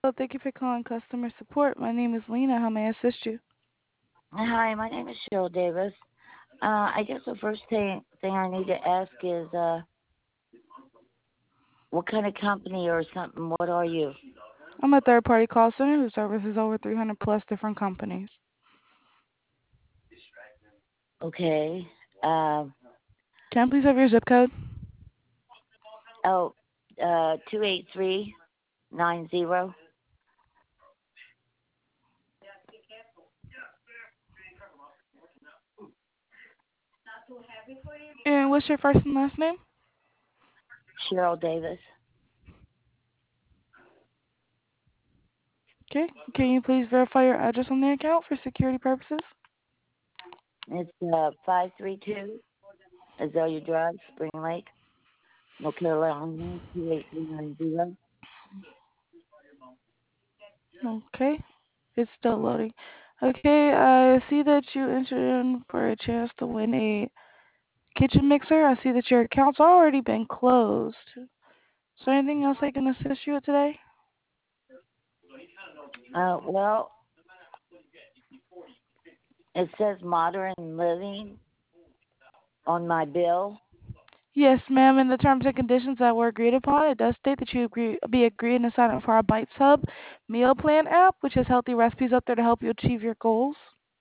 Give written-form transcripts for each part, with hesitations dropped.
Hello, thank you for calling customer support. My name is Lena. How may I assist you? Hi, my name is Cheryl Davis. I guess the first thing I need to ask is, what kind of company or something? What are you? I'm a third party call center who services over 300 plus different companies. Okay. Um. Can I please have your zip code? Oh. 28390. And what's your first and last name? Cheryl Davis. Okay. Can you please verify your address on the account for security purposes? It's 532 Azalea Drive, Spring Lake, North Carolina 28390. Okay. It's still loading. Okay, I see that you entered in for a chance to win a kitchen mixer. I see that your account's already been closed. Is there anything else I can assist you with today? Well, it says Modern Living on my bill. Yes, ma'am. In the terms and conditions that were agreed upon, it does state that you be agreeing to sign up for our Bites Hub meal plan app, which has healthy recipes up there to help you achieve your goals.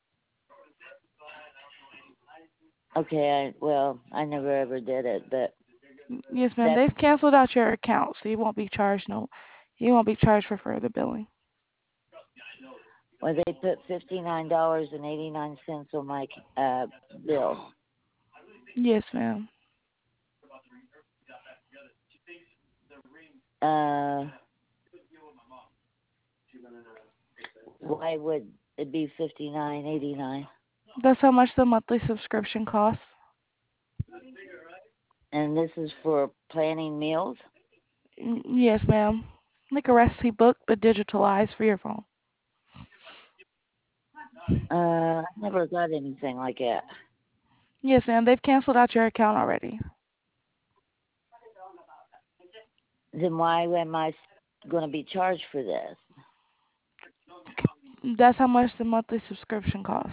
Okay, I never ever did it, but Yes, ma'am. that's They've canceled out your account, so you won't be charged. No, you won't be charged for further billing. where they put $59.89 on my bill. Yes, ma'am. Uh, why would it be 59.89? That's how much the monthly subscription costs. And this is for planning meals. Yes, ma'am. Like a recipe book, but digitalized for your phone. I never got anything like that. Yes, ma'am. They've canceled out your account already. Then why am I going to be charged for this? That's how much the monthly subscription costs.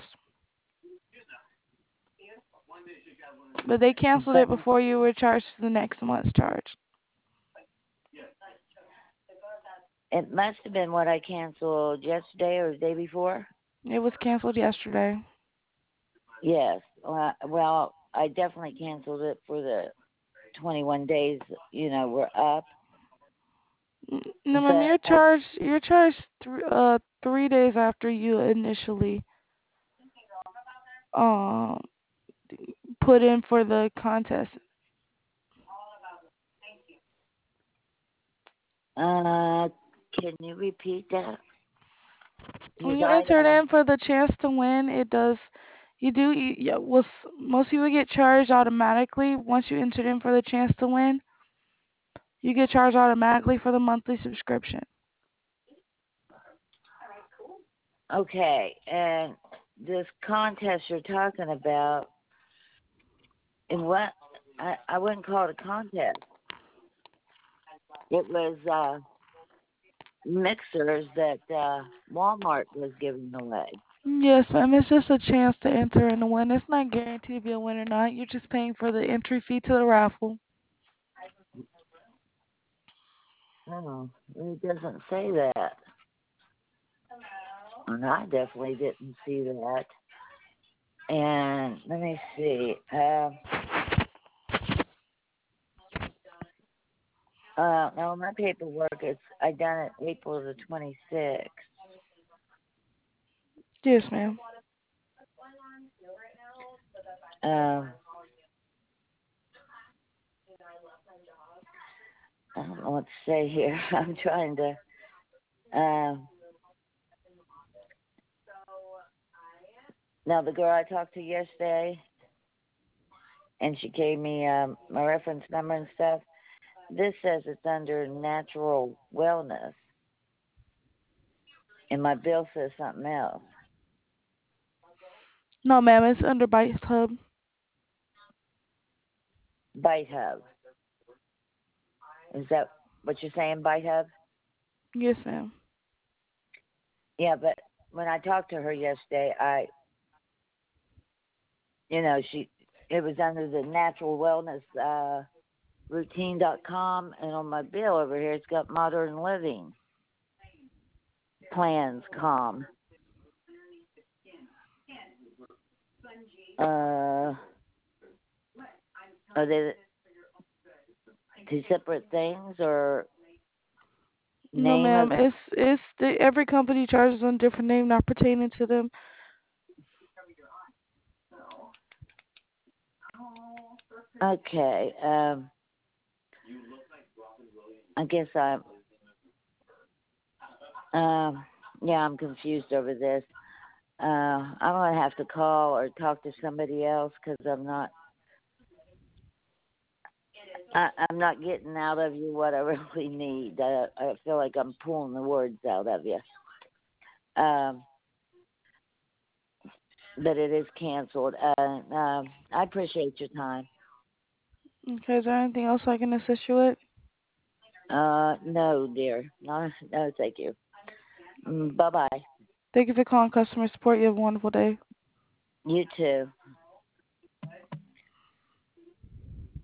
But they canceled But it before you were charged the next month's charge. it must have been what I canceled yesterday or the day before. It was canceled yesterday. Yes. Well, I definitely canceled it for the 21 days. We're up. No, ma'am, But you're charged 3 days after you initially um put in for the contest. uh, can you repeat that? When Because you entered in for the chance to win, it does. You do. Yeah, most people get charged automatically once you entered in for the chance to win. You get charged automatically for the monthly subscription. okay, and this contest you're talking about, and what I wouldn't call it a contest. It was mixers that Walmart was giving away. Yes, ma'am. It's just a chance to enter and to win. It's not guaranteed to be a win or not. You're just paying for the entry fee to the raffle. Oh, it doesn't say that, and I definitely didn't see that. And let me see. No, my paperwork is I done it April the 26th. Yes, ma'am. Um, I don't know what to say here. I'm trying to. Um, Now the girl I talked to yesterday, and she gave me my reference number and stuff. This says it's under natural wellness, and my bill says something else. No, ma'am. It's under Bites Hub. Bite Hub. Is that what you're saying, Bite Hub? Yes, ma'am. Yeah, but when I talked to her yesterday, it was under the natural wellness routine.com, and on my bill over here, it's got modern living plans com. Are they two separate things or No, name of? ma'am. Every company charges a different name not pertaining to them. Okay. I guess yeah, I'm confused over this. I'm gonna have to call or talk to somebody else because I'm not getting out of you what I really need. I feel like I'm pulling the words out of you. But it is canceled. I appreciate your time. Okay, is there anything else I can assist you with? No, dear. No, thank you. Bye bye. Thank you for calling customer support. You have a wonderful day. You too.